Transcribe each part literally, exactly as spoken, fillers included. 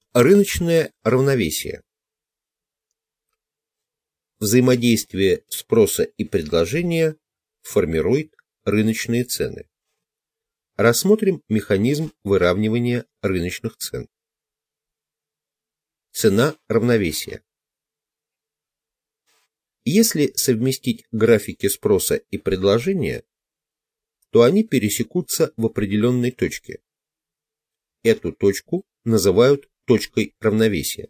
Рыночное равновесие. Взаимодействие спроса и предложения формирует рыночные цены. Рассмотрим механизм выравнивания рыночных цен. Цена равновесия. Если совместить графики спроса и предложения, то они пересекутся в определенной точке. Эту точку называют точкой равновесия.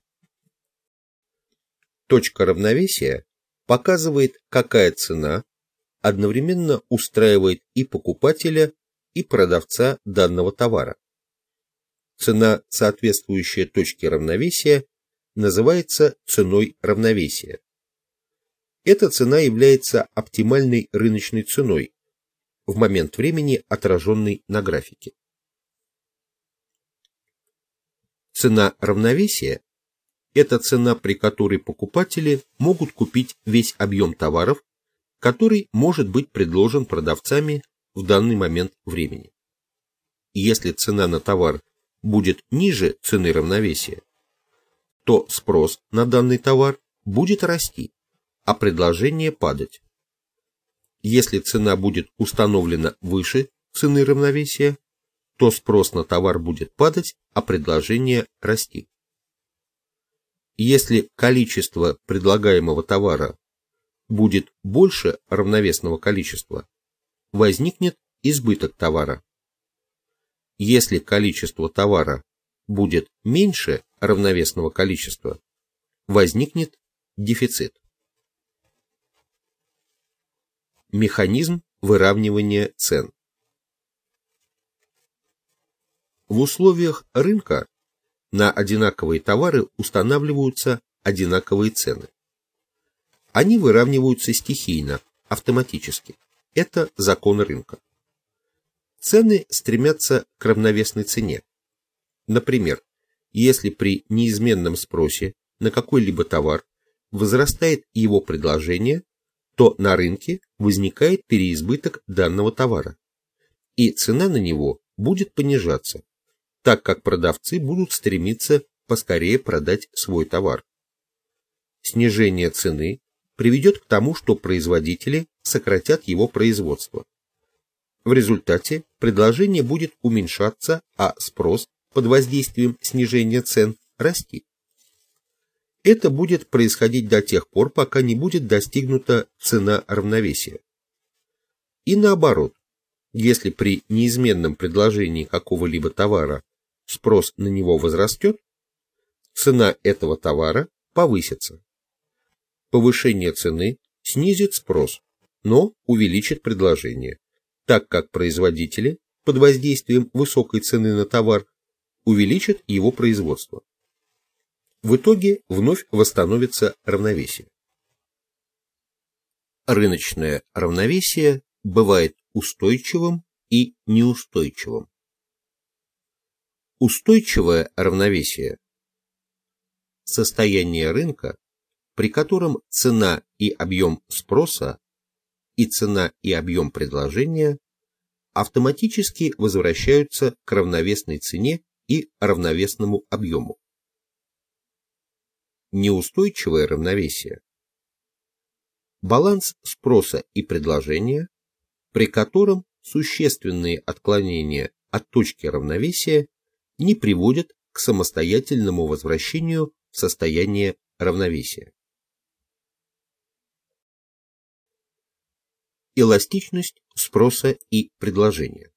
Точка равновесия показывает, какая цена одновременно устраивает и покупателя, и продавца данного товара. Цена, соответствующая точке равновесия, называется ценой равновесия. Эта цена является оптимальной рыночной ценой в момент времени, отраженной на графике. Цена равновесия – это цена, при которой покупатели могут купить весь объем товаров, который может быть предложен продавцами в данный момент времени. Если цена на товар будет ниже цены равновесия, то спрос на данный товар будет расти, а предложение падать. Если цена будет установлена выше цены равновесия, то спрос на товар будет падать, а предложение расти. Если количество предлагаемого товара будет больше равновесного количества, возникнет избыток товара. Если количество товара будет меньше равновесного количества, возникнет дефицит. Механизм выравнивания цен. В условиях рынка на одинаковые товары устанавливаются одинаковые цены. Они выравниваются стихийно, автоматически. Это закон рынка. Цены стремятся к равновесной цене. Например, если при неизменном спросе на какой-либо товар возрастает его предложение, то на рынке возникает переизбыток данного товара, и цена на него будет понижаться, так как продавцы будут стремиться поскорее продать свой товар. Снижение цены приведет к тому, что производители сократят его производство. В результате предложение будет уменьшаться, а спрос под воздействием снижения цен расти. Это будет происходить до тех пор, пока не будет достигнута цена равновесия. И наоборот, если при неизменном предложении какого-либо товара спрос на него возрастет, цена этого товара повысится. Повышение цены снизит спрос, но увеличит предложение, так как производители под воздействием высокой цены на товар увеличат его производство. В итоге вновь восстановится равновесие. Рыночное равновесие бывает устойчивым и неустойчивым. Устойчивое равновесие – состояние рынка, при котором цена и объем спроса и цена и объем предложения автоматически возвращаются к равновесной цене и равновесному объему. Неустойчивое равновесие – баланс спроса и предложения, при котором существенные отклонения от точки равновесия не приводят к самостоятельному возвращению в состояние равновесия. Эластичность спроса и предложения.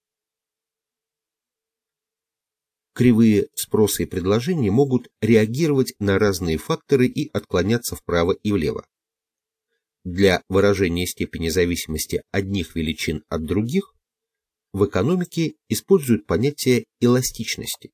Кривые спроса и предложения могут реагировать на разные факторы и отклоняться вправо и влево. Для выражения степени зависимости одних величин от других в экономике используют понятие эластичности.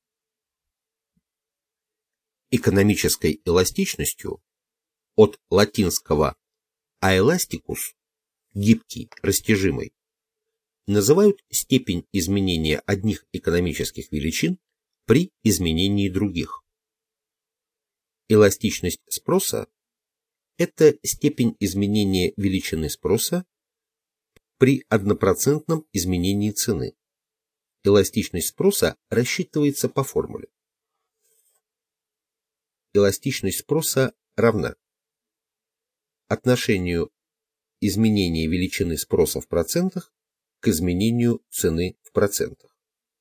Экономической эластичностью от латинского aelasticus – гибкий, растяжимый, называют степень изменения одних экономических величин при изменении других. Эластичность спроса – это степень изменения величины спроса при однопроцентном изменении цены. Эластичность спроса рассчитывается по формуле. эластичность спроса равна отношению изменения величины спроса в процентах к изменению цены в процентах.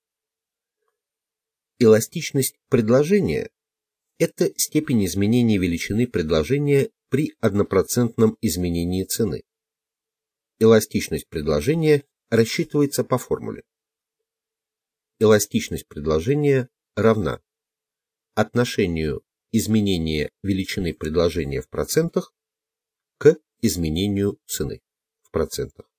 Эластичность предложения – это степень изменения величины предложения при однопроцентном изменении цены. Эластичность предложения рассчитывается по формуле. Эластичность предложения равна отношению изменения величины предложения в процентах к изменению цены в процентах.